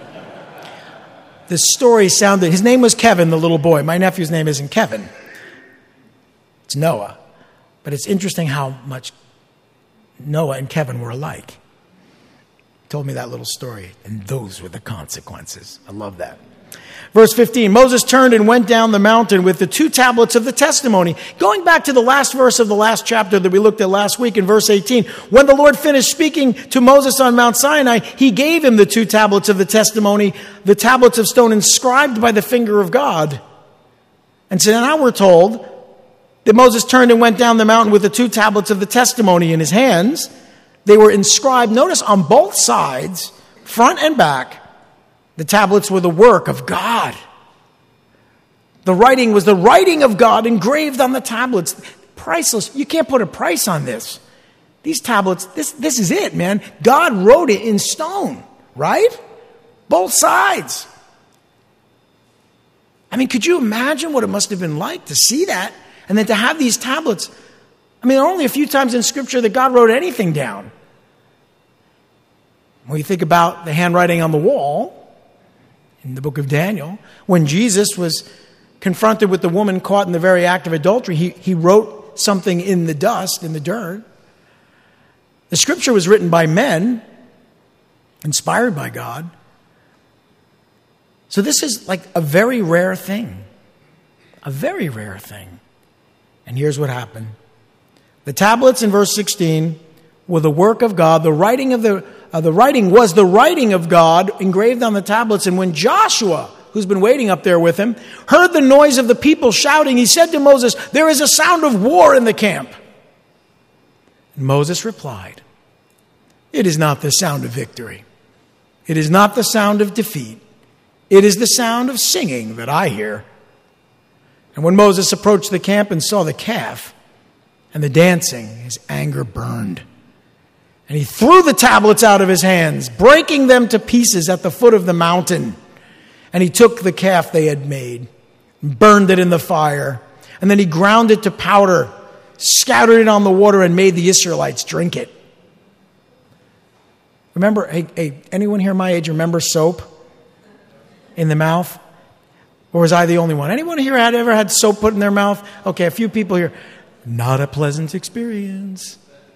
This story sounded, his name was Kevin, the little boy. My nephew's name isn't Kevin. It's Noah. But it's interesting how much Noah and Kevin were alike. He told me that little story, and those were the consequences. I love that. Verse fifteen, Moses turned and went down the mountain with the two tablets of the testimony. Going back to the last verse of the last chapter that we looked at last week in verse eighteen, when the Lord finished speaking to Moses on Mount Sinai, He gave him the two tablets of the testimony, the tablets of stone inscribed by the finger of God. And so now we're told that Moses turned and went down the mountain with the two tablets of the testimony in his hands. They were inscribed, notice, on both sides, front and back. The tablets were the work of God. The writing was the writing of God engraved on the tablets. Priceless. You can't put a price on this. These tablets, this, this is it, man. God wrote it in stone, right? Both sides. I mean, could you imagine what it must have been like to see that? And then to have these tablets. I mean, there are only a few times in Scripture that God wrote anything down. When you think about the handwriting on the wall in the book of Daniel, when Jesus was confronted with the woman caught in the very act of adultery, he, he wrote something in the dust, in the dirt. The Scripture was written by men, inspired by God. So this is like a very rare thing. A very rare thing. And here's what happened. The tablets in verse sixteen were the work of God. The writing of the uh, the writing was the writing of God engraved on the tablets. And when Joshua, who's been waiting up there with him, heard the noise of the people shouting, he said to Moses, "There is a sound of war in the camp." And Moses replied, "It is not the sound of victory. It is not the sound of defeat. It is the sound of singing that I hear." And when Moses approached the camp and saw the calf and the dancing, his anger burned. And he threw the tablets out of his hands, breaking them to pieces at the foot of the mountain. And he took the calf they had made and burned it in the fire. And then he ground it to powder, scattered it on the water, and made the Israelites drink it. Remember, hey, hey, anyone here my age remember soap in the mouth? Or was I the only one? Anyone here had ever had soap put in their mouth? Okay, a few people here. Not a pleasant experience.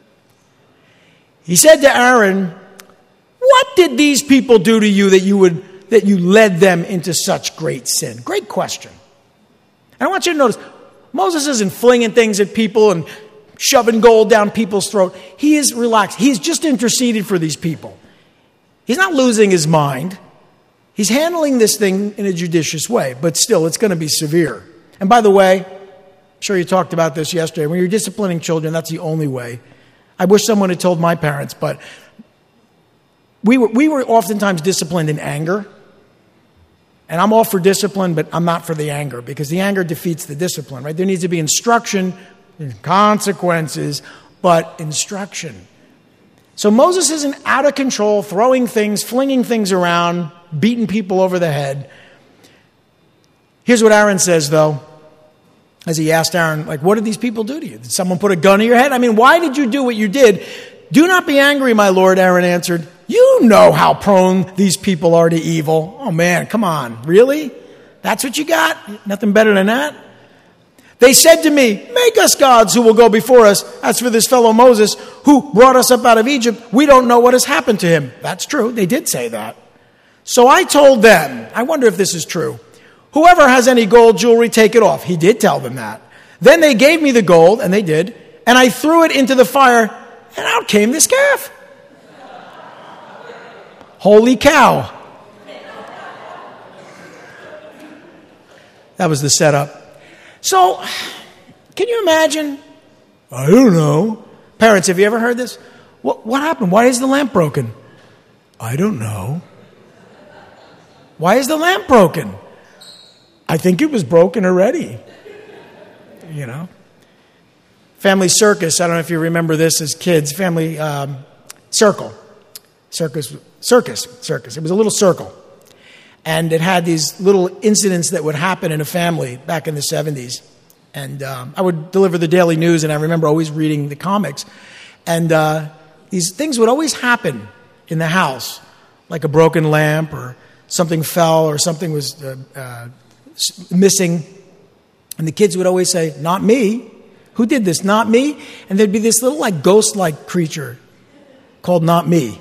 He said to Aaron, "What did these people do to you that you would that you led them into such great sin?" Great question. And I want you to notice, Moses isn't flinging things at people and shoving gold down people's throat. He is relaxed. He's just interceded for these people. He's not losing his mind. He's handling this thing in a judicious way, but still, it's going to be severe. And by the way, I'm sure you talked about this yesterday. When you're disciplining children, that's the only way. I wish someone had told my parents, but we were, we were oftentimes disciplined in anger. And I'm all for discipline, but I'm not for the anger, because the anger defeats the discipline, right? There needs to be instruction, consequences, but instruction. So Moses isn't out of control, throwing things, flinging things around, beating people over the head. Here's what Aaron says, though, as he asked Aaron, like, what did these people do to you? Did someone put a gun to your head? I mean, why did you do what you did? "Do not be angry, my lord," Aaron answered. "You know how prone these people are to evil." Oh, man, come on. Really? That's what you got? Nothing better than that? "They said to me, 'Make us gods who will go before us.' As for this fellow Moses, who brought us up out of Egypt, we don't know what has happened to him." That's true. They did say that. "So I told them," I wonder if this is true, "'Whoever has any gold jewelry, take it off.'" He did tell them that. "Then they gave me the gold," and they did, "and I threw it into the fire, and out came this calf." Holy cow. That was the setup. So, can you imagine? I don't know. Parents, have you ever heard this? What, what happened? Why is the lamp broken? I don't know. Why is the lamp broken? I think it was broken already. You know. Family circus. I don't know if you remember this as kids. Family um, circle. Circus. Circus. Circus. It was a little circle. And it had these little incidents that would happen in a family back in the seventies. And um, I would deliver the daily news, and I remember always reading the comics. And uh, these things would always happen in the house, like a broken lamp, or something fell, or something was uh, uh, missing. And the kids would always say, "Not me. Who did this? Not me." And there'd be this little like ghost-like creature called "Not me."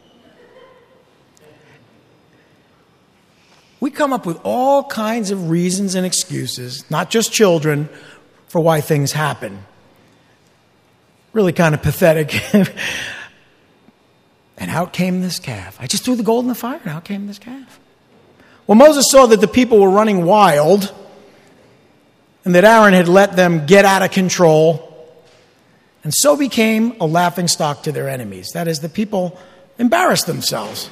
We come up with all kinds of reasons and excuses, not just children, for why things happen. Really kind of pathetic. And out came this calf. I just threw the gold in the fire, and out came this calf. Well, Moses saw that the people were running wild. and that Aaron had let them get out of control, and so became a laughingstock to their enemies. That is, the people embarrassed themselves.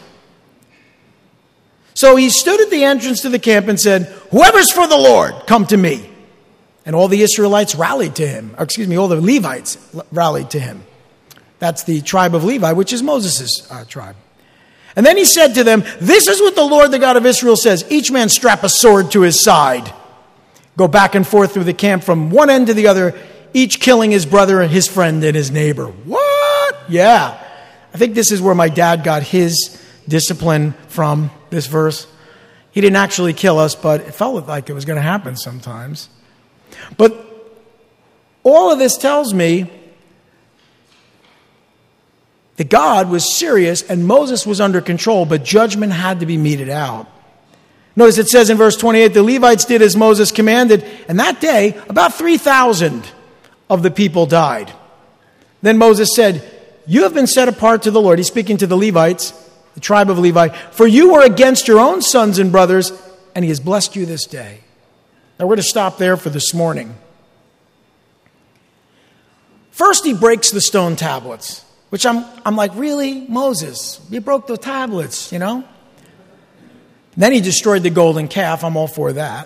So he stood at the entrance to the camp and said, "Whoever's for the Lord, come to me." And all the Israelites rallied to him. Or excuse me, all the Levites rallied to him. That's the tribe of Levi, which is Moses' uh, tribe. And then he said to them, "This is what the Lord, the God of Israel, says. Each man strap a sword to his side. Go back and forth through the camp from one end to the other, each killing his brother, his friend, and his neighbor." What? Yeah. I think this is where my dad got his discipline from, this verse. He didn't actually kill us, but it felt like it was going to happen sometimes. But all of this tells me that God was serious and Moses was under control, but judgment had to be meted out. Notice it says in verse twenty-eight, the Levites did as Moses commanded, and that day about three thousand of the people died. Then Moses said, "You have been set apart to the Lord." He's speaking to the Levites, the tribe of Levi. "For you were against your own sons and brothers, and he has blessed you this day." Now we're going to stop there for this morning. First he breaks the stone tablets, which I'm, I'm like, really? Moses, you broke the tablets, you know? Then he destroyed the golden calf. I'm all for that.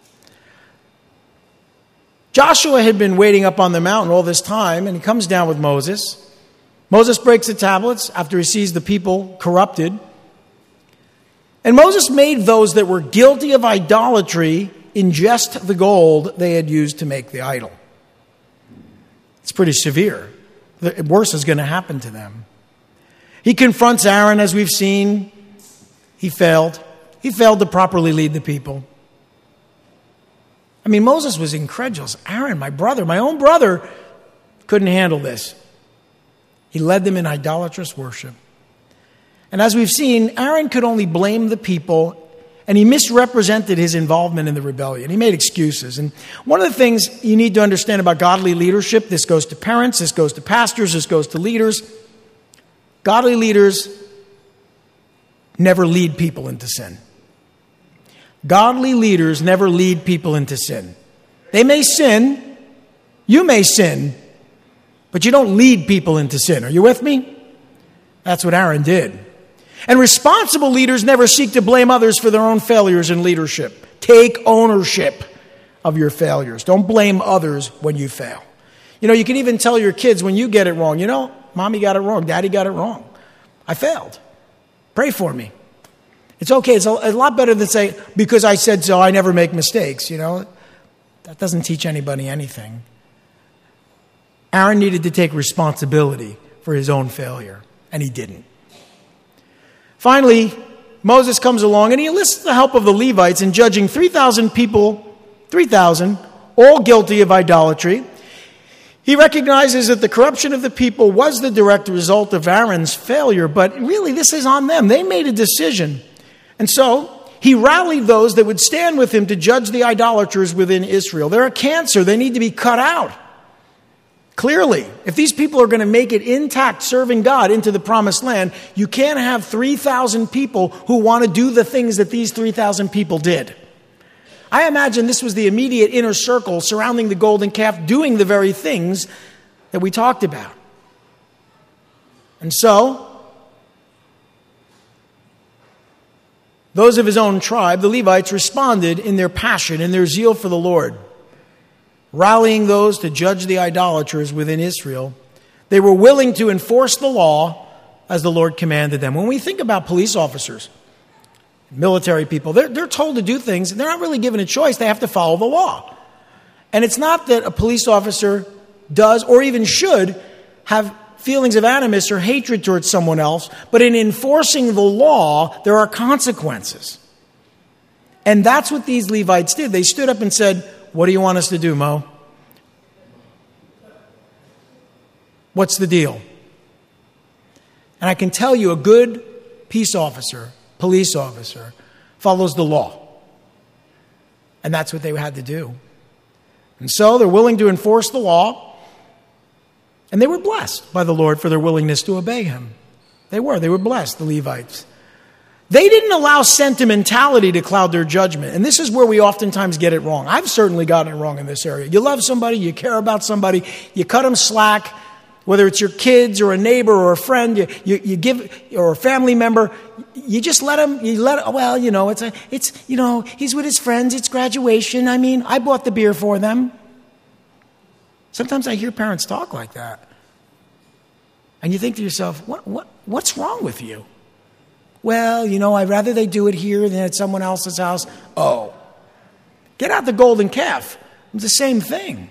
Joshua had been waiting up on the mountain all this time, and he comes down with Moses. Moses breaks the tablets after he sees the people corrupted. And Moses made those that were guilty of idolatry ingest the gold they had used to make the idol. It's pretty severe. The worse is going to happen to them. He confronts Aaron, as we've seen. He failed. He failed to properly lead the people. I mean, Moses was incredulous. Aaron, my brother, my own brother, couldn't handle this. He led them in idolatrous worship. And as we've seen, Aaron could only blame the people, and he misrepresented his involvement in the rebellion. He made excuses. And one of the things you need to understand about godly leadership, this goes to parents, this goes to pastors, this goes to leaders. Godly leaders never lead people into sin. Godly leaders never lead people into sin. They may sin, you may sin, but you don't lead people into sin. Are you with me? That's what Aaron did. And responsible leaders never seek to blame others for their own failures in leadership. Take ownership of your failures. Don't blame others when you fail. You know, you can even tell your kids when you get it wrong, you know, Mommy got it wrong, Daddy got it wrong. I failed. Pray for me. It's okay. It's a, a lot better than say, because I said so, I never make mistakes, you know. That doesn't teach anybody anything. Aaron needed to take responsibility for his own failure, and he didn't. Finally, Moses comes along and he enlists the help of the Levites in judging three thousand people, three thousand, all guilty of idolatry. He recognizes that the corruption of the people was the direct result of Aaron's failure, but really this is on them. They made a decision. And so he rallied those that would stand with him to judge the idolaters within Israel. They're a cancer. They need to be cut out. Clearly, if these people are going to make it intact serving God into the promised land, you can't have three thousand people who want to do the things that these three thousand people did. I imagine this was the immediate inner circle surrounding the golden calf doing the very things that we talked about. And so, those of his own tribe, the Levites, responded in their passion, in their zeal for the Lord, rallying those to judge the idolaters within Israel. They were willing to enforce the law as the Lord commanded them. When we think about police officers, military people, they're, they're told to do things, and they're not really given a choice. They have to follow the law. And it's not that a police officer does or even should have feelings of animus or hatred towards someone else, but in enforcing the law, there are consequences. And that's what these Levites did. They stood up and said, "What do you want us to do, Mo? What's the deal?" And I can tell you a good peace officer, police officer, follows the law. And that's what they had to do. And so they're willing to enforce the law. And they were blessed by the Lord for their willingness to obey him. They were. They were blessed, the Levites. They didn't allow sentimentality to cloud their judgment. And this is where we oftentimes get it wrong. I've certainly gotten it wrong in this area. You love somebody, you care about somebody, you cut them slack, whether it's your kids or a neighbor or a friend, you, you, you give, or a family member, you just let them, you let, well, you know, it's a, it's, you know, he's with his friends, it's graduation. I mean, I bought the beer for them. Sometimes I hear parents talk like that. And you think to yourself, what, what, what's wrong with you? Well, you know, I'd rather they do it here than at someone else's house. Oh, get out the golden calf. It's the same thing.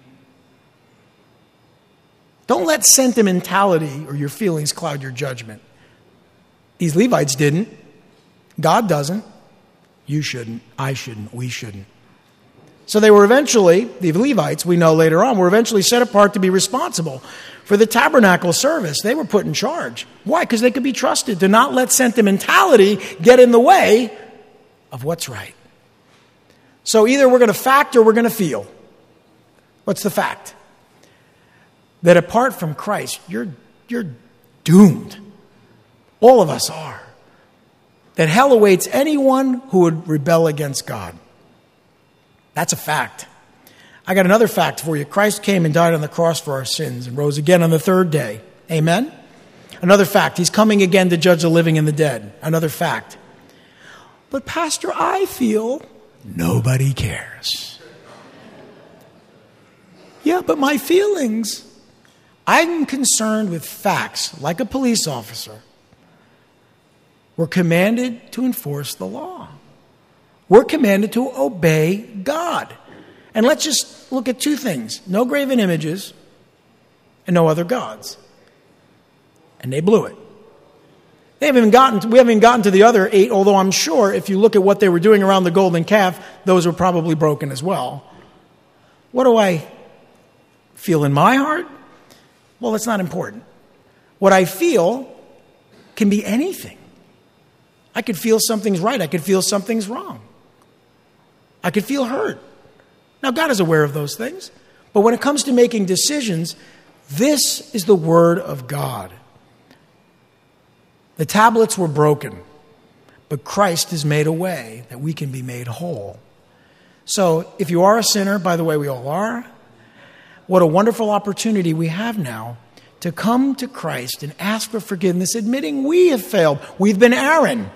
Don't let sentimentality or your feelings cloud your judgment. These Levites didn't. God doesn't. You shouldn't. I shouldn't. We shouldn't. So they were eventually, the Levites, we know later on, were eventually set apart to be responsible for the tabernacle service. They were put in charge. Why? Because they could be trusted to not let sentimentality get in the way of what's right. So either we're going to fact or we're going to feel. What's the fact? That apart from Christ, you're, you're doomed. All of us are. That hell awaits anyone who would rebel against God. That's a fact. I got another fact for you. Christ came and died on the cross for our sins and rose again on the third day. Amen? Another fact. He's coming again to judge the living and the dead. Another fact. But Pastor, I feel nobody cares. Yeah, but my feelings... I'm concerned with facts, like a police officer. We're commanded to enforce the law. We're commanded to obey God. And let's just look at two things. No graven images and no other gods. And they blew it. They haven't even gotten to, we haven't even gotten to the other eight, although I'm sure if you look at what they were doing around the golden calf, those were probably broken as well. What do I feel in my heart? Well, it's not important. What I feel can be anything. I could feel something's right. I could feel something's wrong. I could feel hurt. Now, God is aware of those things. But when it comes to making decisions, this is the word of God. The tablets were broken, but Christ has made a way that we can be made whole. So if you are a sinner, by the way, we all are, what a wonderful opportunity we have now to come to Christ and ask for forgiveness, admitting we have failed. We've been Aaron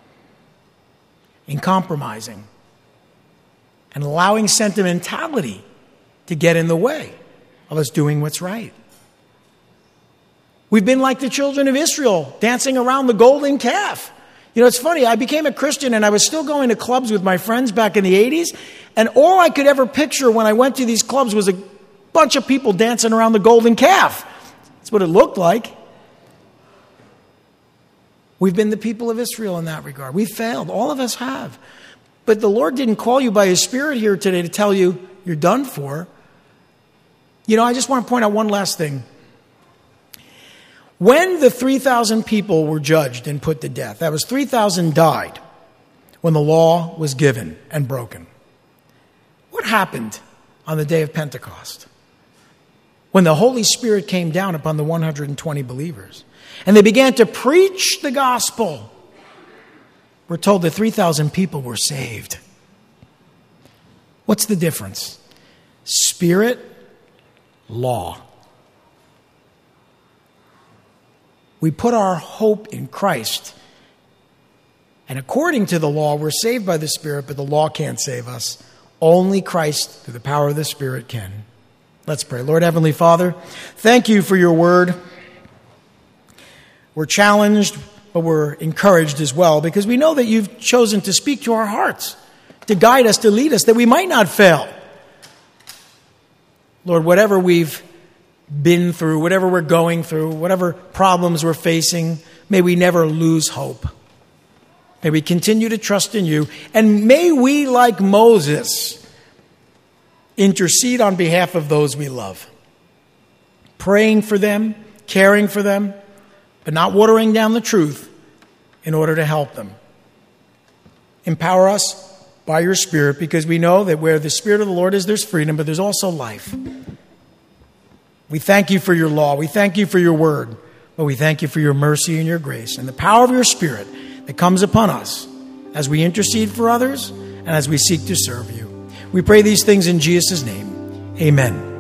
in compromising and allowing sentimentality to get in the way of us doing what's right. We've been like the children of Israel, dancing around the golden calf. You know, it's funny, I became a Christian and I was still going to clubs with my friends back in the eighties, and all I could ever picture when I went to these clubs was a bunch of people dancing around the golden calf. That's what it looked like. We've been the people of Israel in that regard. We've failed. All of us have. But the Lord didn't call you by His Spirit here today to tell you you're done for. You know, I just want to point out one last thing. When the three thousand people were judged and put to death, that was three thousand died when the law was given and broken. What happened on the day of Pentecost? When the Holy Spirit came down upon the one hundred twenty believers, and they began to preach the gospel, we're told that three thousand people were saved. What's the difference? Spirit, law. We put our hope in Christ. And according to the law, we're saved by the Spirit, but the law can't save us. Only Christ, through the power of the Spirit, can. Let's pray. Lord Heavenly Father, thank you for your word. We're challenged, but we're encouraged as well, because we know that you've chosen to speak to our hearts, to guide us, to lead us, that we might not fail. Lord, whatever we've been through, whatever we're going through, whatever problems we're facing, may we never lose hope. May we continue to trust in you, and may we, like Moses, intercede on behalf of those we love, praying for them, caring for them, but not watering down the truth in order to help them. Empower us by your Spirit, because we know that where the Spirit of the Lord is, there's freedom, but there's also life. We thank you for your law. We thank you for your word, but we thank you for your mercy and your grace and the power of your Spirit that comes upon us as we intercede for others and as we seek to serve you. We pray these things in Jesus' name. Amen.